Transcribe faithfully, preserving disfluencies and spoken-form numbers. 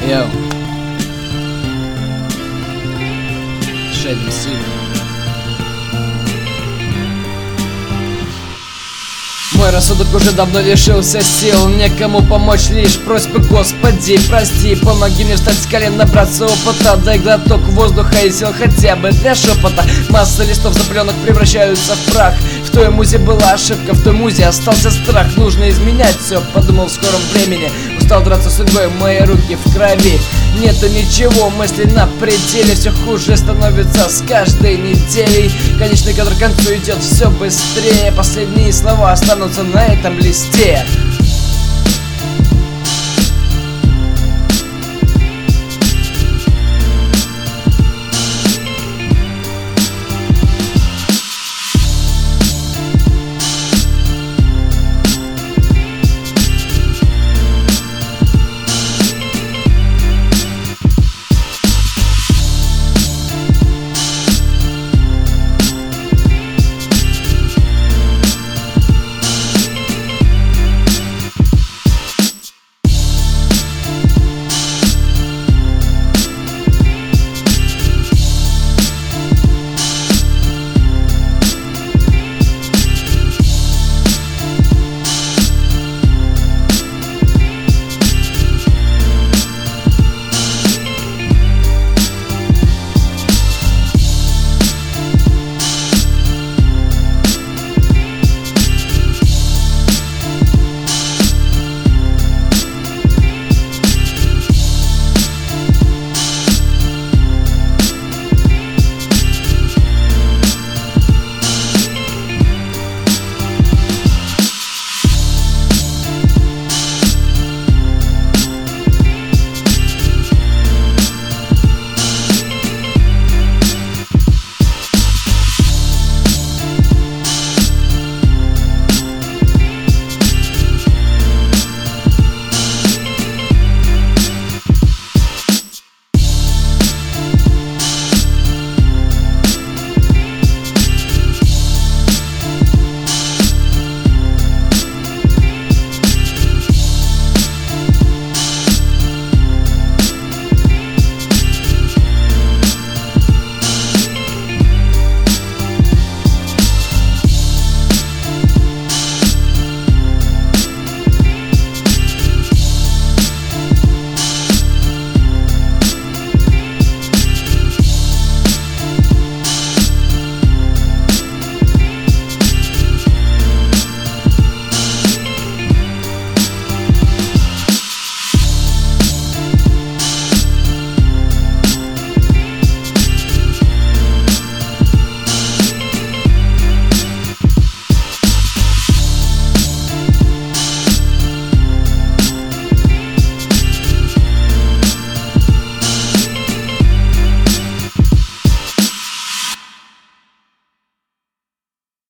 Йоу. Шейдом сильно. Мой рассудок уже давно лишился сил, некому помочь, лишь просьбы: Господи, прости, помоги мне встать с колен, набраться опыта. Дай глоток воздуха и сил хотя бы для шепота. Масса листов запыленных превращаются в прах. В той музе была ошибка, в той музе остался страх. Нужно изменять все, подумал в скором времени. Устал драться судьбой, мои руки в крови. Нету ничего, мысли на пределе. Все хуже становится с каждой неделей. Конечный кадр к концу идет все быстрее. Последние слова останутся на этом листе.